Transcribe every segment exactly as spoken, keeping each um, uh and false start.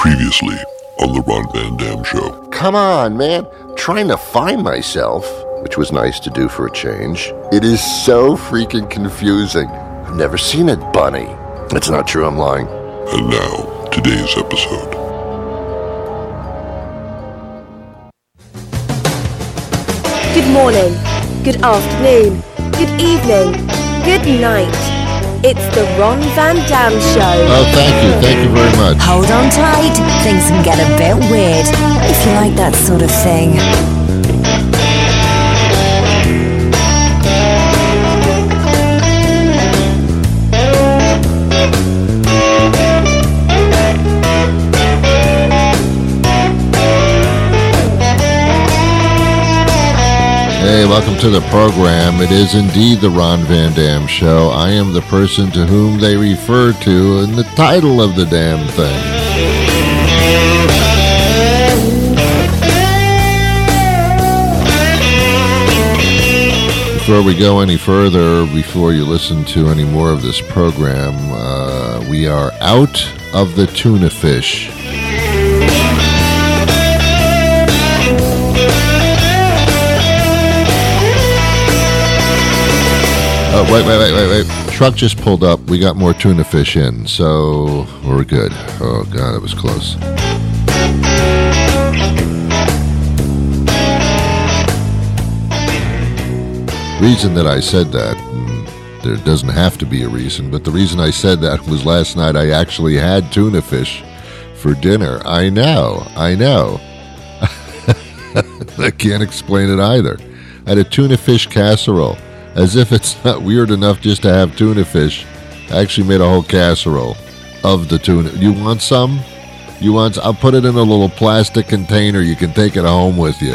Previously on the Ron Van Dam Show. Come on, man. Trying to find myself, which was nice to do for a change. It is so freaking confusing. I've never seen it, Bunny. It's not true, I'm lying. And now, today's episode. Good morning, good afternoon, good evening, good night. It's the Ron Van Dam Show. Oh, thank you. Thank you very much. Hold on tight. Things can get a bit weird if you like that sort of thing. Hey, welcome to the program. It is indeed the Ron Van Dam Show. I am the person to whom they refer to in the title of the damn thing. Before we go any further, before you listen to any more of this program, uh, we are out of the tuna fish. Oh, wait, wait, wait, wait, wait. Truck just pulled up. We got more tuna fish in, so we're good. Oh, God, it was close. Reason that I said that, there doesn't have to be a reason, but the reason I said that was last night I actually had tuna fish for dinner. I know, I know. I can't explain it either. I had a tuna fish casserole. As if it's not weird enough just to have tuna fish. I actually made a whole casserole of the tuna. You want some? You want? I'll put it in a little plastic container. You can take it home with you.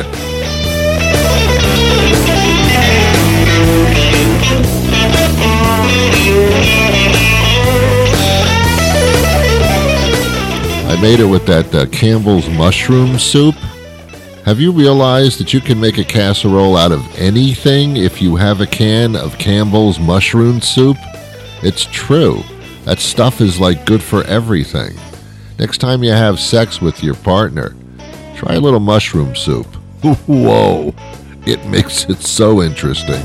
I made it with that uh, Campbell's mushroom soup. Have you realized that you can make a casserole out of anything if you have a can of Campbell's mushroom soup? It's true. That stuff is like good for everything. Next time you have sex with your partner, try a little mushroom soup. Whoa, it makes it so interesting.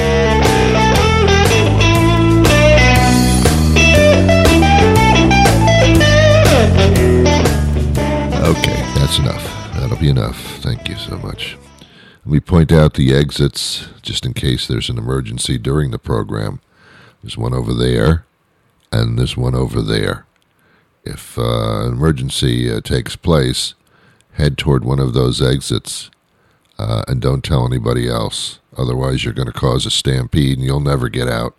Okay, that's enough. That'll be enough. Thank you so much. Let me point out the exits, just in case there's an emergency during the program. There's one over there, and there's one over there. If uh, an emergency uh, takes place, head toward one of those exits, uh, and don't tell anybody else. Otherwise, you're going to cause a stampede, and you'll never get out.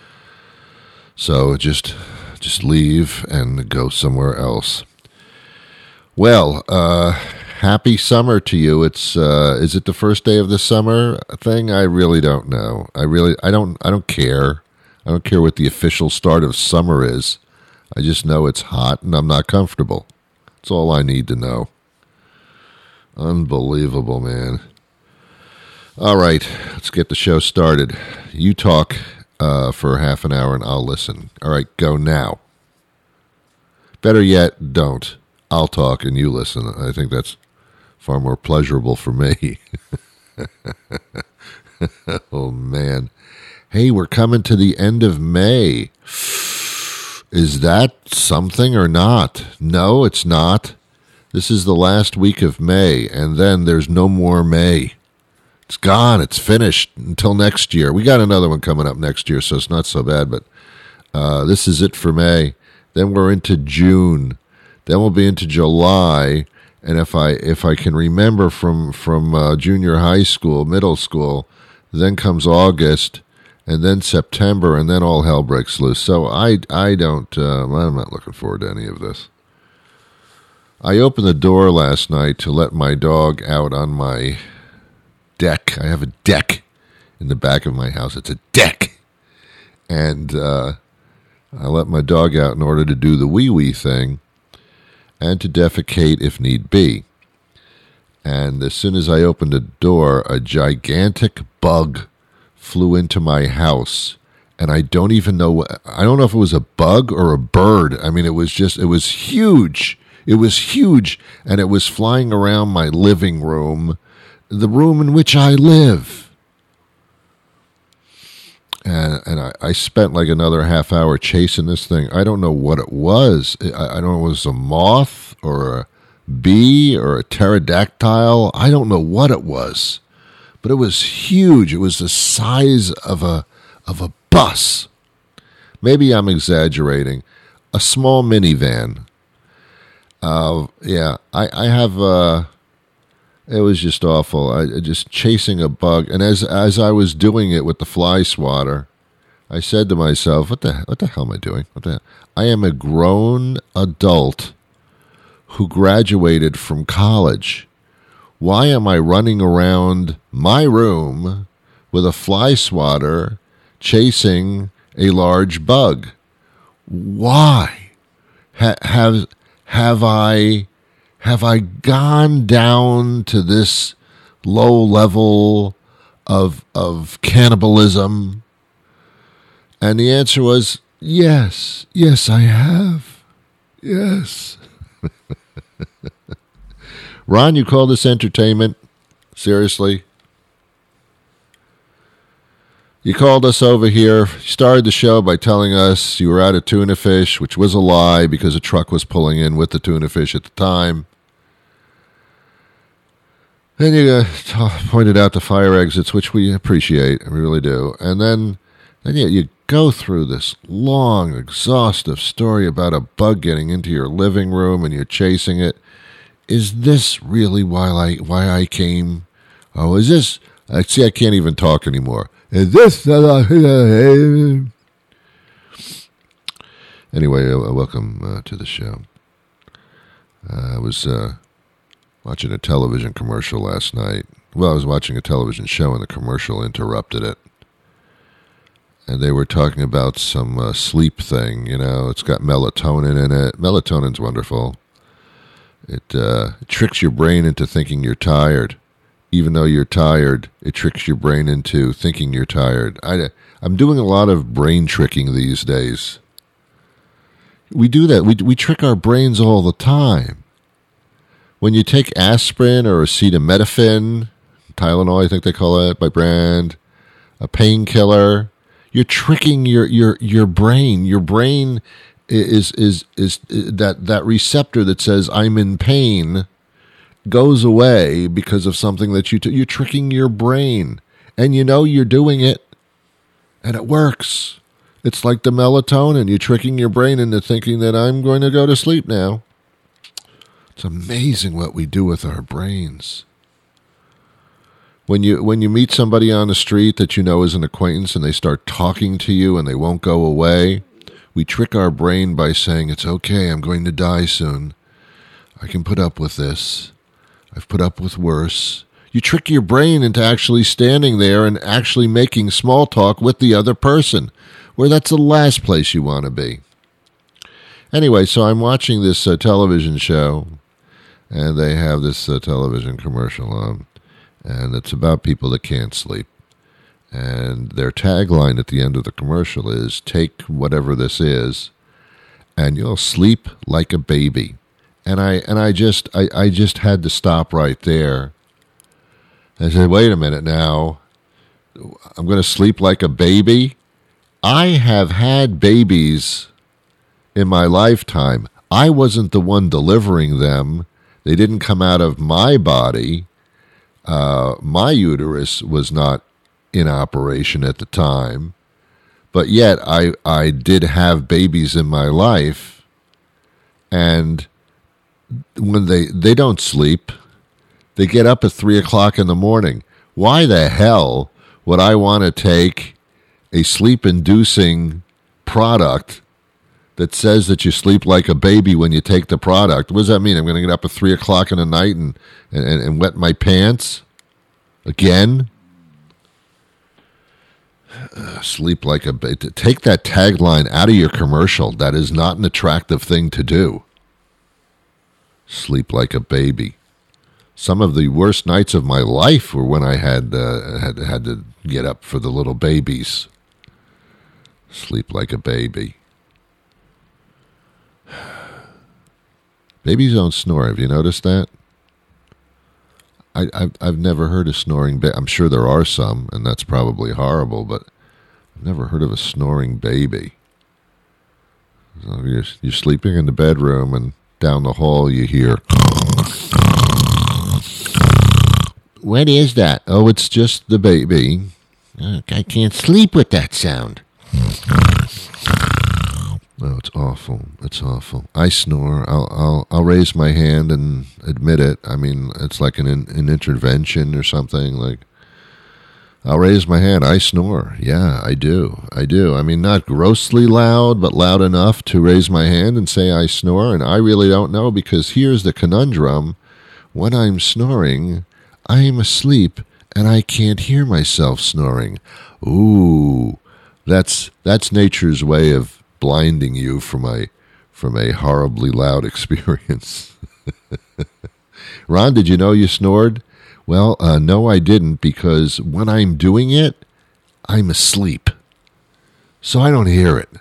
So just, just leave and go somewhere else. Well, uh... happy summer to you. It's uh, is it the first day of the summer thing? I really don't know. I really I don't I don't care. I don't care what the official start of summer is. I just know it's hot and I'm not comfortable. That's all I need to know. Unbelievable, man. All right, let's get the show started. You talk uh, for half an hour and I'll listen. All right, go now. Better yet, don't. I'll talk and you listen. I think that's far more pleasurable for me. Oh, man. Hey, we're coming to the end of May. Is that something or not? No, it's not. This is the last week of May, and then there's no more May. It's gone. It's finished until next year. We got another one coming up next year, so it's not so bad, but uh, this is it for May. Then we're into June. Then we'll be into July, and if I if I can remember from from uh, junior high school, middle school, then comes August, and then September, and then all hell breaks loose. So I I don't uh, I'm not looking forward to any of this. I opened the door last night to let my dog out on my deck. I have a deck in the back of my house. It's a deck, and uh, I let my dog out in order to do the wee wee thing. And to defecate if need be. And as soon as I opened the door, a gigantic bug flew into my house. And I don't even know, I don't know if it was a bug or a bird. I mean, it was just, it was huge. It was huge, and it was flying around my living room, the room in which I live. And and I, I spent like another half hour chasing this thing. I don't know what it was. I, I don't know if it was a moth or a bee or a pterodactyl. I don't know what it was. But it was huge. It was the size of a of a bus. Maybe I'm exaggerating. A small minivan. Uh, yeah, I, I have... Uh, It was just awful. I just chasing a bug, and as as I was doing it with the fly swatter, I said to myself, "What the what the hell am I doing? What the? I am a grown adult who graduated from college. Why am I running around my room with a fly swatter chasing a large bug? Why ha- have have I?" Have I gone down to this low level of of cannibalism? And the answer was, yes, yes, I have. Yes. Ron, you call this entertainment? Seriously? You called us over here, started the show by telling us you were out of tuna fish, which was a lie because a truck was pulling in with the tuna fish at the time. Then you uh, t- pointed out the fire exits, which we appreciate, we really do. And then, then you, you go through this long, exhaustive story about a bug getting into your living room and you're chasing it. Is this really why I why I came? Oh, is this? I see. I can't even talk anymore. Is this? Anyway, uh, welcome uh, to the show. Uh, I was. Uh, Watching a television commercial last night. Well, I was watching a television show and the commercial interrupted it. And they were talking about some uh, sleep thing, you know. It's got melatonin in it. Melatonin's wonderful. It, uh, it tricks your brain into thinking you're tired. Even though you're tired, it tricks your brain into thinking you're tired. I, I'm doing a lot of brain tricking these days. We do that. We, we trick our brains all the time. When you take aspirin or acetaminophen, Tylenol, I think they call it by brand, a painkiller, you're tricking your, your, your brain. Your brain is is is that that receptor that says I'm in pain goes away because of something that you t- you're tricking your brain, and you know you're doing it, and it works. It's like the melatonin. You're tricking your brain into thinking that I'm going to go to sleep now. It's amazing what we do with our brains. When you when you meet somebody on the street that you know is an acquaintance and they start talking to you and they won't go away, we trick our brain by saying, it's okay, I'm going to die soon. I can put up with this. I've put up with worse. You trick your brain into actually standing there and actually making small talk with the other person, where that's the last place you want to be. Anyway, so I'm watching this uh, television show, and they have this uh, television commercial on, and it's about people that can't sleep. And their tagline at the end of the commercial is, take whatever this is, and you'll sleep like a baby. And I and I just I, I just had to stop right there. I said, wait a minute now. I'm going to sleep like a baby? I have had babies in my lifetime. I wasn't the one delivering them. They didn't come out of my body. Uh, my uterus was not in operation at the time. But yet I, I did have babies in my life. And when they, they don't sleep, they get up at three o'clock in the morning. Why the hell would I want to take a sleep-inducing product that says that you sleep like a baby when you take the product? What does that mean? I'm going to get up at three o'clock in the night and, and, and wet my pants? Again? Uh, sleep like a baby. Take that tagline out of your commercial. That is not an attractive thing to do. Sleep like a baby. Some of the worst nights of my life were when I had uh, had had to get up for the little babies. Sleep like a baby. Babies don't snore. Have you noticed that? I, I've, I've never heard of snoring. Ba- I'm sure there are some, and that's probably horrible, but I've never heard of a snoring baby. So you're, you're sleeping in the bedroom, and down the hall you hear, what is that? Oh, it's just the baby. I can't sleep with that sound. Oh, it's awful. It's awful. I snore. I'll I'll I'll raise my hand and admit it. I mean, it's like an an intervention or something. Like, I'll raise my hand. I snore. Yeah, I do. I do. I mean, not grossly loud, but loud enough to raise my hand and say I snore. And I really don't know, because here's the conundrum. When I'm snoring, I am asleep and I can't hear myself snoring. Ooh, that's that's nature's way of blinding you from a from a horribly loud experience. Ron, did you know you snored? Well, uh, no, I didn't, because when I'm doing it, I'm asleep, so I don't hear it.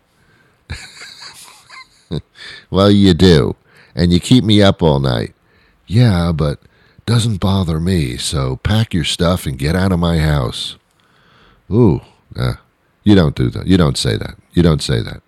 Well, you do, and you keep me up all night. Yeah, but doesn't bother me, so pack your stuff and get out of my house. Ooh, uh, you don't do that. You don't say that. You don't say that.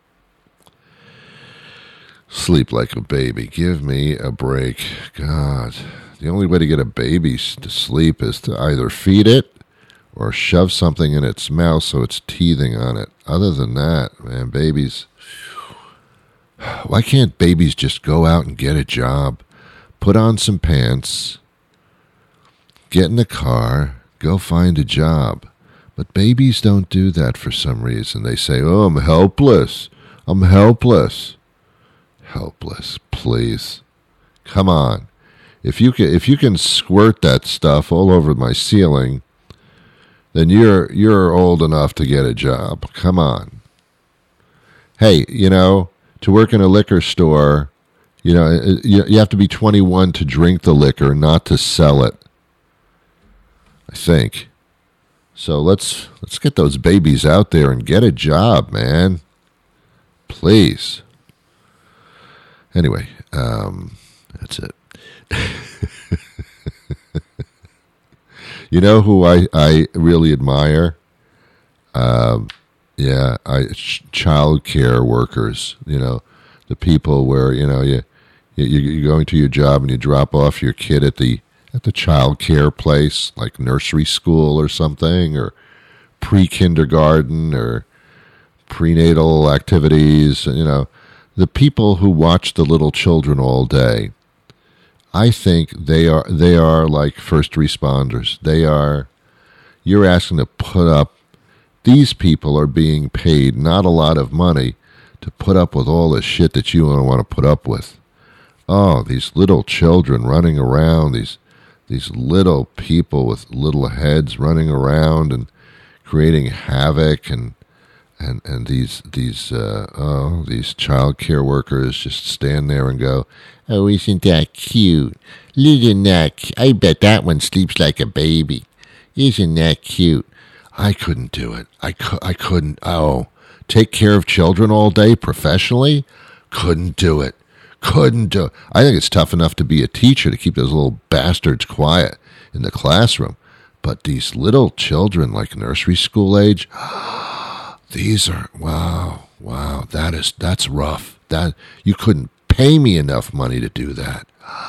Sleep like a baby. Give me a break. God, the only way to get a baby to sleep is to either feed it or shove something in its mouth so it's teething on it. Other than that, man, babies... Why can't babies just go out and get a job? Put on some pants, get in the car, go find a job. But babies don't do that for some reason. They say, oh, I'm helpless. I'm helpless. Helpless, please. Come on. If you can, if you can squirt that stuff all over my ceiling, then you're you're old enough to get a job. Come on. Hey, you know, to work in a liquor store, you know, you, you have to be twenty-one to drink the liquor, not to sell it. I think. So let's let's get those babies out there and get a job, man. Please. Anyway, um, that's it. You know who I, I really admire? Um, yeah, I ch- child care workers. You know, the people where you know you, you you're going to your job and you drop off your kid at the at the child care place, like nursery school or something, or pre-kindergarten or prenatal activities. You know, the people who watch the little children all day. I think they are they are like first responders. They are, you're asking to put up, these people are being paid not a lot of money to put up with all the shit that you don't want to put up with. Oh, these little children running around, these these little people with little heads running around and creating havoc, and and and these these uh, oh these child care workers just stand there and go, oh, isn't that cute? Look at that. I bet that one sleeps like a baby. Isn't that cute? I couldn't do it. I, cu- I couldn't. Oh, take care of children all day professionally? Couldn't do it. Couldn't do it. I think it's tough enough to be a teacher to keep those little bastards quiet in the classroom. But these little children, like nursery school age, these are, wow, wow, that is, that's rough. That, you couldn't pay me enough money to do that.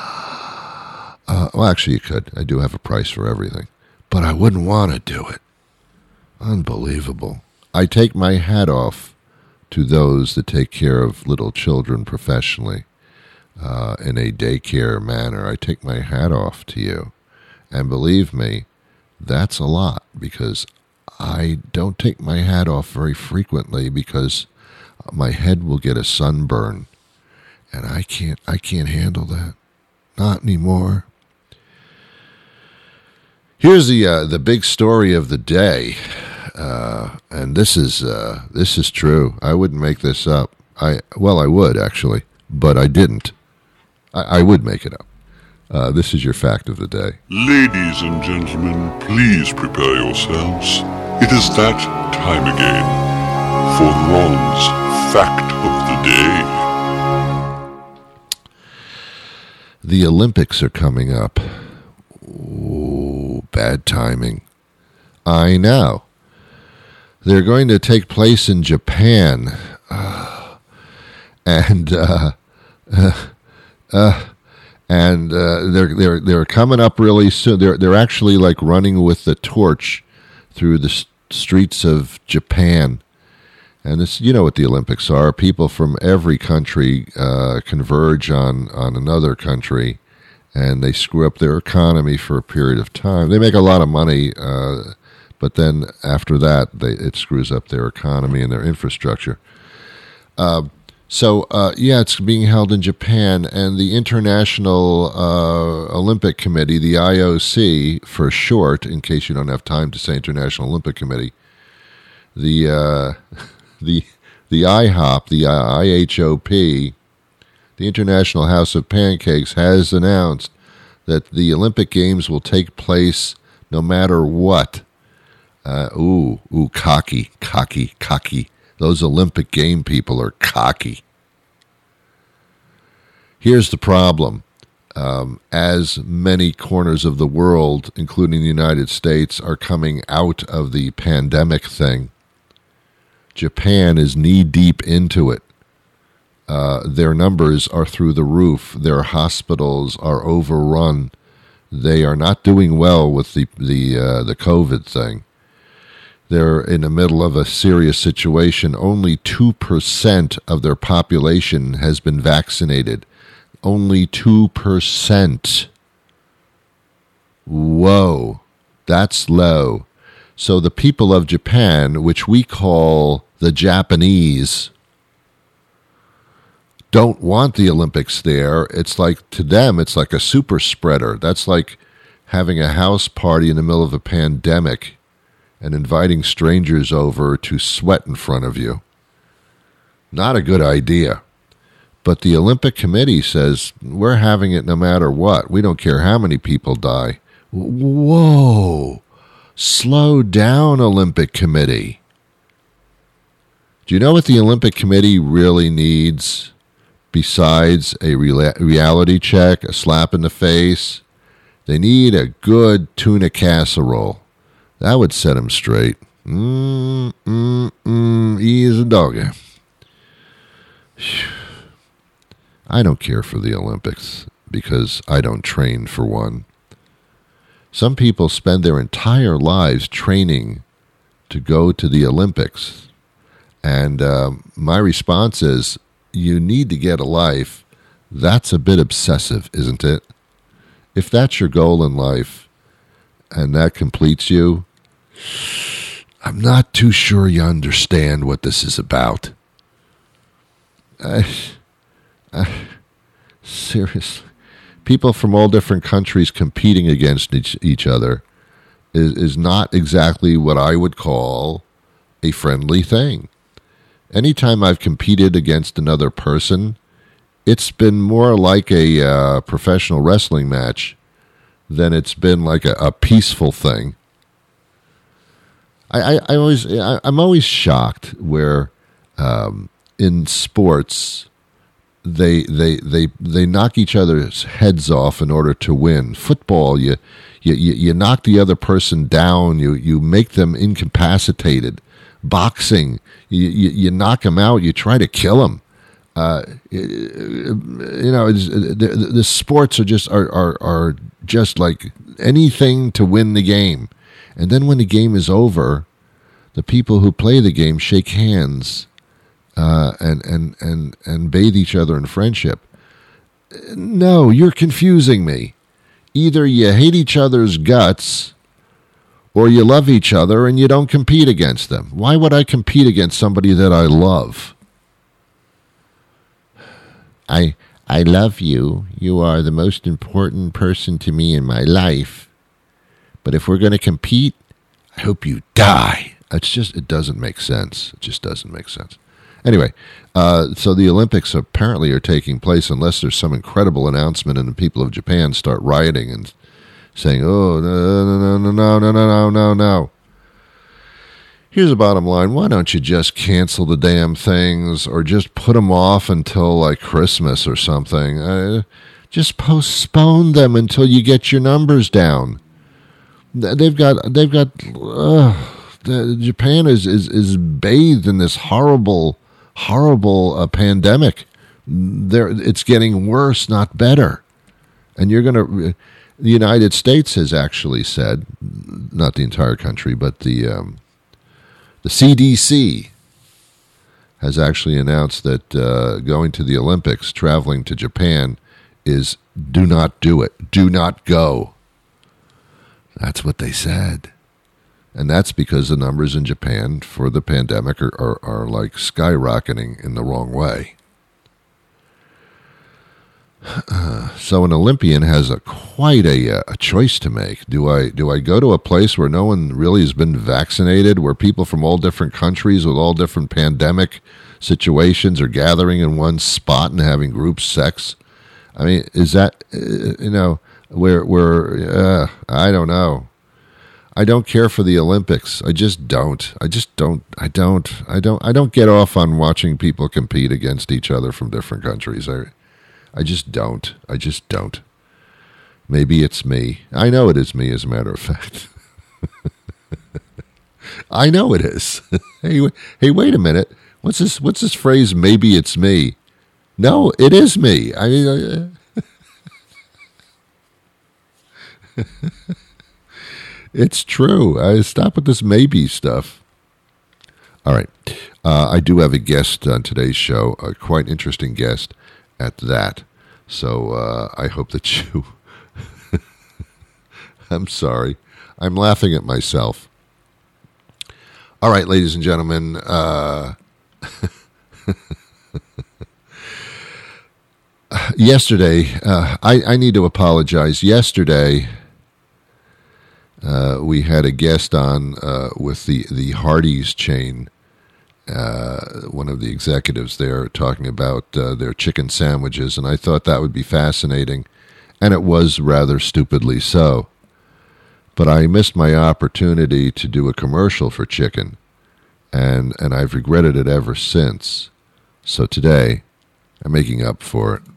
Uh, well, actually, you could. I do have a price for everything. But I wouldn't want to do it. Unbelievable. I take my hat off to those that take care of little children professionally uh, in a daycare manner. I take my hat off to you. And believe me, that's a lot, because I don't take my hat off very frequently because my head will get a sunburn. And I can't, I can't handle that. Not anymore. Here's the uh, the big story of the day, uh, and this is uh, this is true. I wouldn't make this up. I well, I would actually, but I didn't. I, I would make it up. Uh, this is your fact of the day. Ladies and gentlemen, please prepare yourselves. It is that time again for Ron's fact of the day. The Olympics are coming up. Ooh, bad timing. I know. They're going to take place in Japan. Uh, and uh, uh, uh, and uh, they're they're they're coming up really soon. They're they're actually like running with the torch through the s- streets of Japan. And this, you know what the Olympics are. People from every country uh, converge on, on another country, and they screw up their economy for a period of time. They make a lot of money, uh, but then after that, they, it screws up their economy and their infrastructure. Uh, so, uh, yeah, it's being held in Japan, and the International uh, Olympic Committee, the I O C for short, in case you don't have time to say International Olympic Committee, the... Uh, The the I HOP, the I H O P, the International House of Pancakes, has announced that the Olympic Games will take place no matter what. Uh, ooh, ooh, cocky, cocky, cocky. Those Olympic game people are cocky. Here's the problem. Um, as many corners of the world, including the United States, are coming out of the pandemic thing, Japan is knee-deep into it. Uh, their numbers are through the roof. Their hospitals are overrun. They are not doing well with the the uh, the COVID thing. They're in the middle of a serious situation. Only two percent of their population has been vaccinated. Only two percent. Whoa, that's low. So the people of Japan, which we call the Japanese, don't want the Olympics there. It's like, to them, it's like a super spreader. That's like having a house party in the middle of a pandemic and inviting strangers over to sweat in front of you. Not a good idea. But the Olympic Committee says, we're having it no matter what. We don't care how many people die. Whoa. Slow down, Olympic Committee. Do you know what the Olympic Committee really needs besides a re- reality check, a slap in the face? They need a good tuna casserole. That would set them straight. Mm, mm, mm, easy doggy. I don't care for the Olympics because I don't train for one. Some people spend their entire lives training to go to the Olympics. And uh, my response is, you need to get a life. That's a bit obsessive, isn't it? If that's your goal in life and that completes you, I'm not too sure you understand what this is about. I, I, seriously. People from all different countries competing against each, each other is, is not exactly what I would call a friendly thing. Anytime I've competed against another person, it's been more like a uh, professional wrestling match than it's been like a, a peaceful thing. I, I, I always, I, I'm always shocked where um, in sports they they they they knock each other's heads off in order to win. Football, you you you knock the other person down. You you make them incapacitated. Boxing, you, you, you knock them out, you try to kill them. Uh, you know, it's, the, the sports are just are, are are just like anything to win the game. And then when the game is over, the people who play the game shake hands uh, and, and, and, and bathe each other in friendship. No, you're confusing me. Either you hate each other's guts, or you love each other and you don't compete against them. Why would I compete against somebody that I love? I I love you. You are the most important person to me in my life. But if we're going to compete, I hope you die. It's just, it doesn't make sense. It just doesn't make sense. Anyway, uh, so the Olympics apparently are taking place unless there's some incredible announcement and the people of Japan start rioting and saying, oh, no, no, no, no, no, no, no, no, no. Here's the bottom line. Why don't you just cancel the damn things or just put them off until like Christmas or something? Uh, Just postpone them until you get your numbers down. They've got they've got uh, Japan is, is is bathed in this horrible horrible uh, pandemic. There, it's getting worse, not better. And you're going to. The United States has actually said, not the entire country, but the um, the C D C has actually announced that uh, going to the Olympics, traveling to Japan, is do not do it. Do not go. That's what they said. And that's because the numbers in Japan for the pandemic are, are, are like skyrocketing in the wrong way. Uh, so an Olympian has a quite a, a choice to make. Do I do I go to a place where no one really has been vaccinated, where people from all different countries with all different pandemic situations are gathering in one spot and having group sex? I mean, is that, uh, you know, where, where uh, I don't know. I don't care for the Olympics. I just don't. I just don't. I don't. I don't. I don't get off on watching people compete against each other from different countries. I, I just don't. I just don't. Maybe it's me. I know it is me, as a matter of fact. I know it is. hey, hey, wait a minute. What's this? What's this phrase? Maybe it's me. No, it is me. I mean, uh, it's true. I stop with this maybe stuff. All right. Uh, I do have a guest on today's show, a quite interesting guest at that. So uh, I hope that you... I'm sorry. I'm laughing at myself. All right, ladies and gentlemen. Uh, yesterday, uh, I, I need to apologize. Yesterday, uh, we had a guest on uh, with the, the Hardee's chain. Uh, one of the executives there talking about uh, their chicken sandwiches, and I thought that would be fascinating, and it was rather stupidly so. But I missed my opportunity to do a commercial for chicken, and and I've regretted it ever since. So today, I'm making up for it.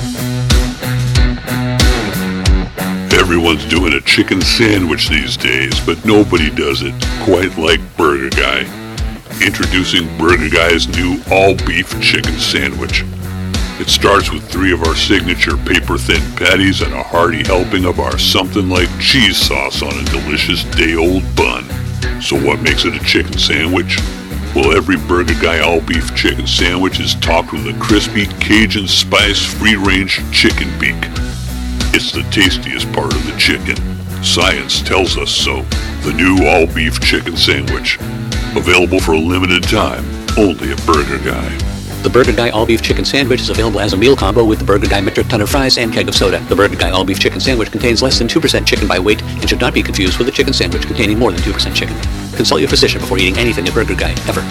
Everyone's doing a chicken sandwich these days, but nobody does it quite like Burger Guy. Introducing Burger Guy's new all-beef chicken sandwich. It starts with three of our signature paper-thin patties and a hearty helping of our something-like cheese sauce on a delicious day-old bun. So what makes it a chicken sandwich? Well, every Burger Guy all-beef chicken sandwich is topped with a crispy Cajun spice free-range chicken beak. It's the tastiest part of the chicken. Science tells us so. The new all-beef chicken sandwich. Available for a limited time, only at Burger Guy. The Burger Guy all-beef chicken sandwich is available as a meal combo with the Burger Guy metric ton of fries and keg of soda. The Burger Guy all-beef chicken sandwich contains less than two percent chicken by weight and should not be confused with a chicken sandwich containing more than two percent chicken. Consult your physician before eating anything at Burger Guy, ever.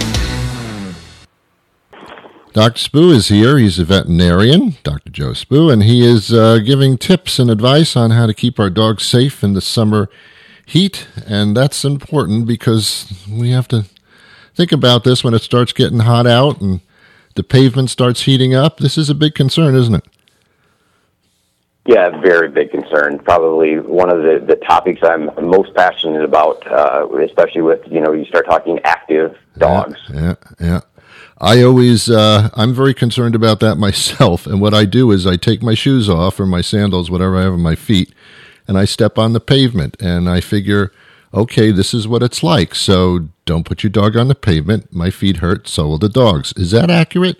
Doctor Spoo is here. He's a veterinarian, Doctor Joe Spoo, and he is uh, giving tips and advice on how to keep our dogs safe in the summer heat, and that's important because we have to think about this when it starts getting hot out and the pavement starts heating up. This is a big concern, isn't it? Yeah, very big concern. Probably one of the, the topics I'm most passionate about, uh, especially with, you know, you start talking active dogs. Yeah, yeah. yeah. I always, uh, I'm very concerned about that myself, and what I do is I take my shoes off or my sandals, whatever I have on my feet, and I step on the pavement, and I figure, okay, this is what it's like, so don't put your dog on the pavement. My feet hurt, so will the dog's. Is that accurate?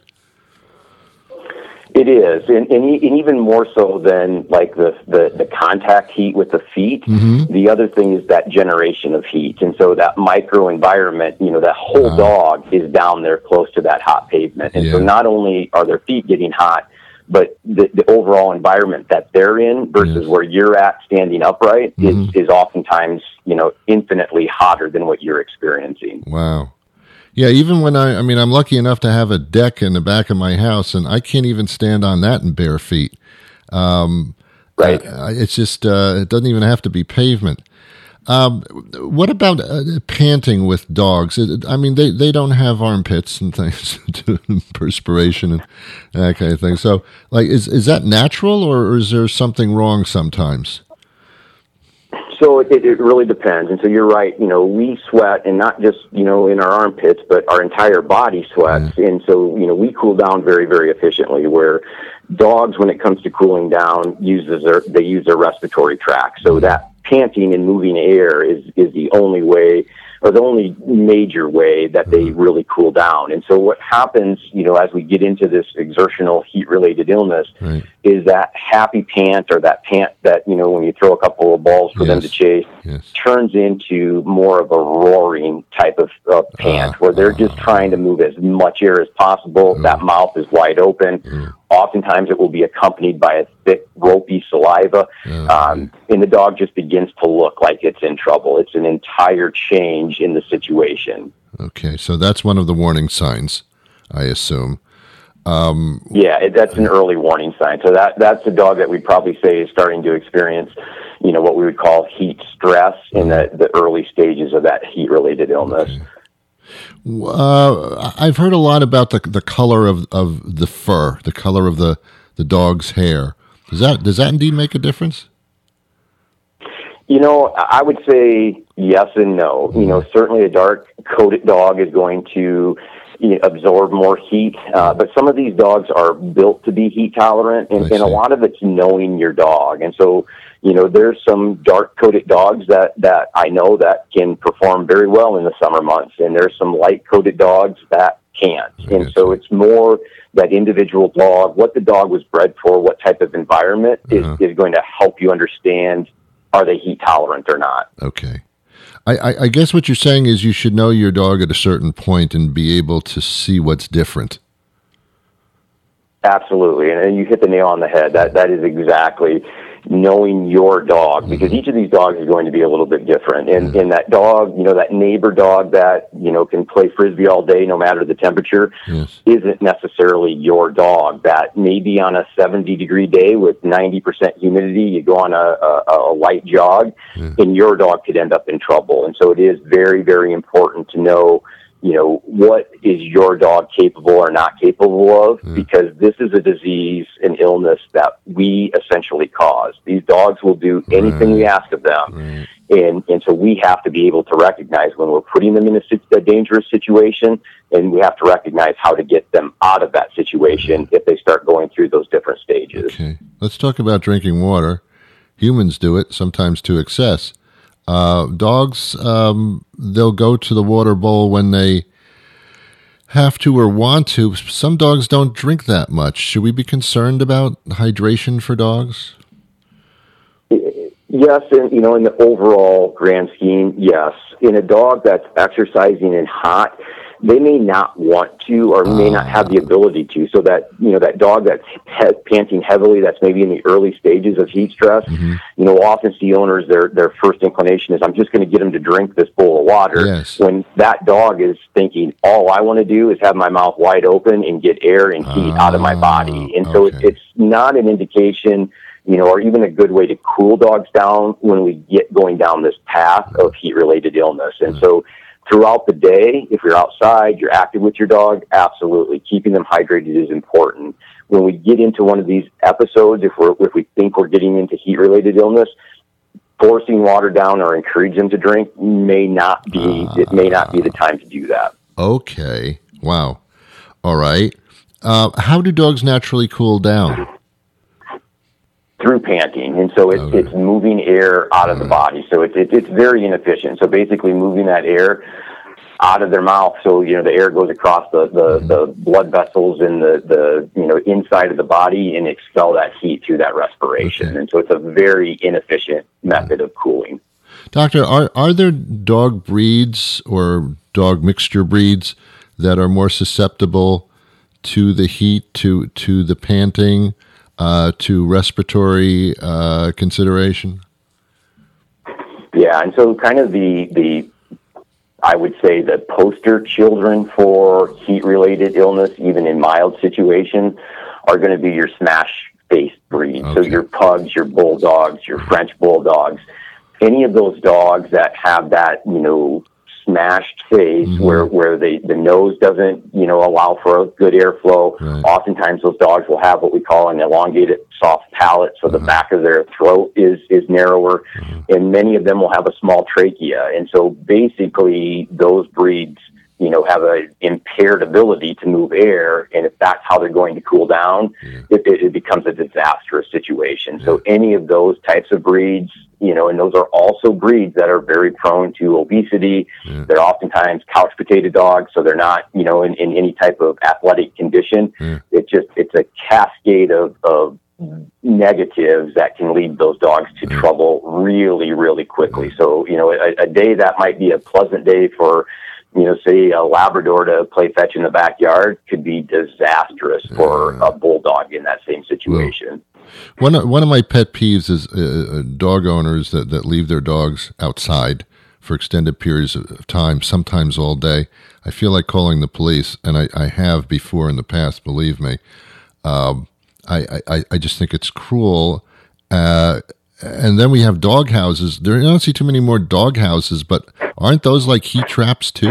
It is, and, and, and even more so than like the, the, the contact heat with the feet. Mm-hmm. The other thing is that generation of heat, and so that microenvironment, you know, that whole uh, dog is down there close to that hot pavement, and yeah. so not only are their feet getting hot, but the, the overall environment that they're in versus yes. where you're at standing upright mm-hmm. is, is oftentimes, you know, infinitely hotter than what you're experiencing. Wow. Yeah, even when I, I mean, I'm lucky enough to have a deck in the back of my house, and I can't even stand on that in bare feet. Um, right. I, I, it's just, uh, it doesn't even have to be pavement. Um, what about uh, panting with dogs? I mean, they, they don't have armpits and things, perspiration and that kind of thing. So, like, is is that natural, or is there something wrong sometimes? So it, it really depends. And so you're right, you know, we sweat, and not just, you know, in our armpits, but our entire body sweats. Mm. And so, you know, we cool down very, very efficiently, where dogs, when it comes to cooling down, uses their, they use their respiratory tract. So mm. that panting and moving air is, is the only way, or the only major way that they really cool down. And so what happens, you know, as we get into this exertional heat-related illness, right. is that happy pant, or that pant that, you know, when you throw a couple of balls for yes. them to chase, yes. turns into more of a roaring type of uh, pant, uh, where they're uh, just trying to move as much air as possible. Uh, that mouth is wide open. Uh, Oftentimes it will be accompanied by a thick, ropey saliva, uh, um, and the dog just begins to look like it's in trouble. It's an entire change in the situation. Okay, so that's one of the warning signs, I assume. Um, yeah, it, that's an early warning sign. So that that's a dog that we'd probably say is starting to experience, you know, what we would call heat stress in the, the early stages of that heat-related illness. Okay. Uh, I've heard a lot about the the color of, of the fur, the color of the, the dog's hair. Does that does that indeed make a difference? You know, I would say yes and no. You know, certainly a dark coated dog is going to, you know, absorb more heat, uh, but some of these dogs are built to be heat tolerant, and, and a lot of it's knowing your dog. And so, you know, there's some dark-coated dogs that, that I know that can perform very well in the summer months, and there's some light-coated dogs that can't. And so it's more that individual dog, what the dog was bred for, what type of environment uh-huh. is, is going to help you understand, are they heat tolerant or not. Okay. I, I, I guess what you're saying is you should know your dog at a certain point and be able to see what's different. Absolutely, and, and you hit the nail on the head. That That is exactly knowing your dog, because each of these dogs is going to be a little bit different. And, mm-hmm. and that dog, you know, that neighbor dog that, you know, can play Frisbee all day no matter the temperature, yes. isn't necessarily your dog. That maybe on a seventy degree day with ninety percent humidity, you go on a, a, a light jog, mm-hmm. and your dog could end up in trouble. And so it is very, very important to know, you know, what is your dog capable or not capable of, mm. because this is a disease and illness that we essentially cause. These dogs will do anything right. we ask of them. Right. And, and so we have to be able to recognize when we're putting them in a, a dangerous situation, and we have to recognize how to get them out of that situation if they start going through those different stages. Okay. Let's talk about drinking water. Humans do it, sometimes to excess. Uh, dogs, um, they'll go to the water bowl when they have to or want to. Some dogs don't drink that much. Should we be concerned about hydration for dogs? Yes, and you know, in the overall grand scheme, yes. In a dog that's exercising and hot, they may not want to, or may uh, not have the ability to. So that, you know, that dog that's he- panting heavily, that's maybe in the early stages of heat stress, mm-hmm. you know, we'll often see owners, their their first inclination is, I'm just going to get them to drink this bowl of water. Yes. When that dog is thinking, all I want to do is have my mouth wide open and get air and heat uh, out of my body. And so okay. it, it's not an indication, you know, or even a good way to cool dogs down when we get going down this path of heat-related illness. And mm-hmm. so throughout the day, if you're outside, you're active with your dog, absolutely. Keeping them hydrated is important. When we get into one of these episodes, if we're if we think we're getting into heat-related illness, forcing water down or encourage them to drink may not be uh, it may not be the time to do that. Okay. Wow. All right. Uh, how do dogs naturally cool down? Through panting, and so it's okay. it's moving air out of the body. So it's it, it's very inefficient. So basically, moving that air out of their mouth, so you know the air goes across the the, mm-hmm. the blood vessels in the, the you know inside of the body and expel that heat through that respiration. Okay. And so it's a very inefficient method of cooling. Doctor, are are there dog breeds or dog mixture breeds that are more susceptible to the heat, to to the panting? Uh, to respiratory uh, consideration? Yeah, and so kind of the, the, I would say the poster children for heat-related illness, even in mild situations, are going to be your smash-faced breeds. Okay. So your pugs, your bulldogs, your French bulldogs. any of those dogs that have that, you know, smashed face mm-hmm. where, where the, the nose doesn't, you know, allow for a good airflow. Right. Oftentimes those dogs will have what we call an elongated soft palate. So uh-huh. the back of their throat is, is narrower uh-huh. and many of them will have a small trachea. And so basically those breeds, you know, have a impaired ability to move air. And if that's how they're going to cool down, yeah. it, it, it becomes a disastrous situation. Yeah. So any of those types of breeds, you know, and those are also breeds that are very prone to obesity. Yeah. They're oftentimes couch potato dogs, so they're not, you know, in, in any type of athletic condition. Yeah. It just, it's a cascade of, of negatives that can lead those dogs to yeah. trouble really, really quickly. Yeah. So, you know, a, a day that might be a pleasant day for, you know, say a Labrador to play fetch in the backyard could be disastrous for yeah. a bulldog in that same situation. Well, one of, one of my pet peeves is uh, dog owners that, that leave their dogs outside for extended periods of time, sometimes all day. I feel like calling the police, and I, I have before in the past, believe me. Um, I, I, I just think it's cruel. Uh, and then we have dog houses. There, I don't see too many more dog houses, but aren't those like heat traps too?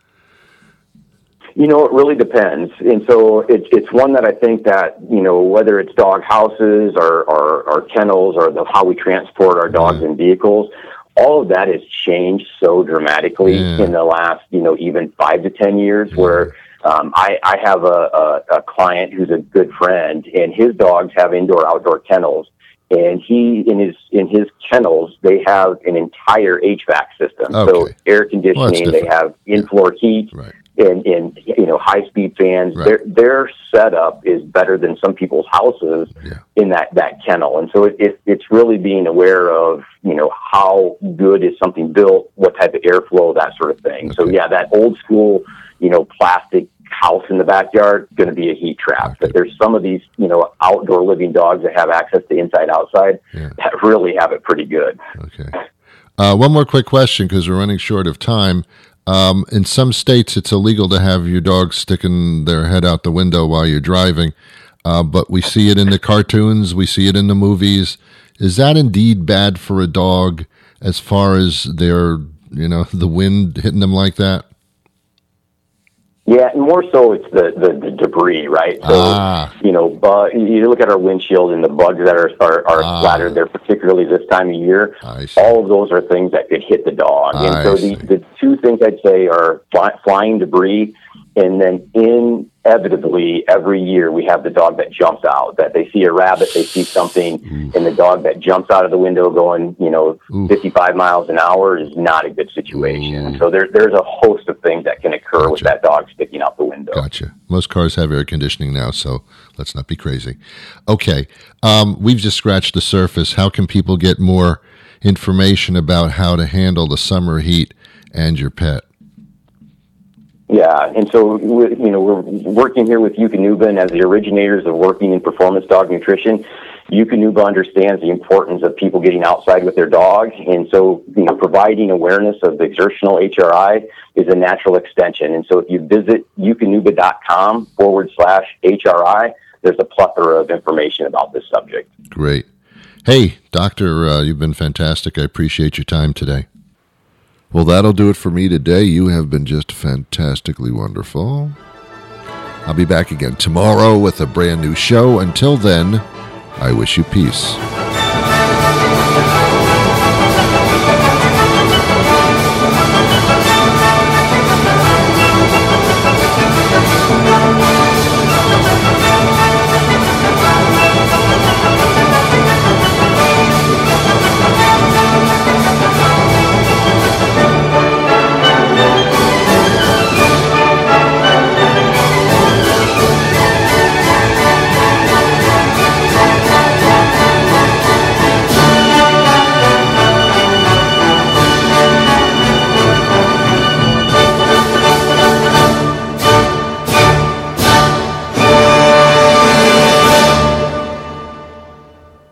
You know, it really depends. And so it's it's one that I think that, you know, whether it's dog houses or, or, or kennels or the, how we transport our dogs yeah. in vehicles, all of that has changed so dramatically yeah. in the last, you know, even five to ten years yeah. where um, I, I have a, a, a client who's a good friend and his dogs have indoor outdoor kennels. And he, in his in his kennels, they have an entire H V A C system. Okay. So air conditioning, well, they have in-floor yeah. heat, right. and, and you know high-speed fans. Right. Their their setup is better than some people's houses yeah. in that, that kennel. And so it, it it's really being aware of you know how good is something built, what type of airflow, that sort of thing. Okay. So yeah, that old school you know plastic house in the backyard going to be a heat trap. Okay. But there's some of these, you know, outdoor living dogs that have access to inside outside yeah. that really have it pretty good. Okay. Uh, one more quick question because we're running short of time. Um, in some states, it's illegal to have your dog sticking their head out the window while you're driving, uh, but we see it in the cartoons, we see it in the movies. Is that indeed bad for a dog as far as their, you know, the wind hitting them like that? Yeah, and more so it's the, the, the debris, right? So, ah. you know, bu- you look at our windshield and the bugs that are are, are ah. splattered there, particularly this time of year, all of those are things that could hit the dog. And I so the, the two things I'd say are fly, flying debris, and then inevitably every year we have the dog that jumps out, that they see a rabbit, they see something, Oof. and the dog that jumps out of the window going, you know, Oof. fifty-five miles an hour is not a good situation. Ooh. So there, there's a host of things that can occur gotcha. with that dog sticking out the window. Gotcha. Most cars have air conditioning now, so let's not be crazy. Okay. Um, we've just scratched the surface. How can people get more information about how to handle the summer heat and your pet? Yeah, and so, you know, we're working here with Eukanuba, and as the originators of working in performance dog nutrition, Eukanuba understands the importance of people getting outside with their dog, and so, you know, providing awareness of the exertional H R I is a natural extension. And so if you visit eukanuba.com forward slash HRI, there's a plethora of information about this subject. Great. Hey, Doctor, uh, you've been fantastic. I appreciate your time today. Well, that'll do it for me today. You have been just fantastically wonderful. I'll be back again tomorrow with a brand new show. Until then, I wish you peace.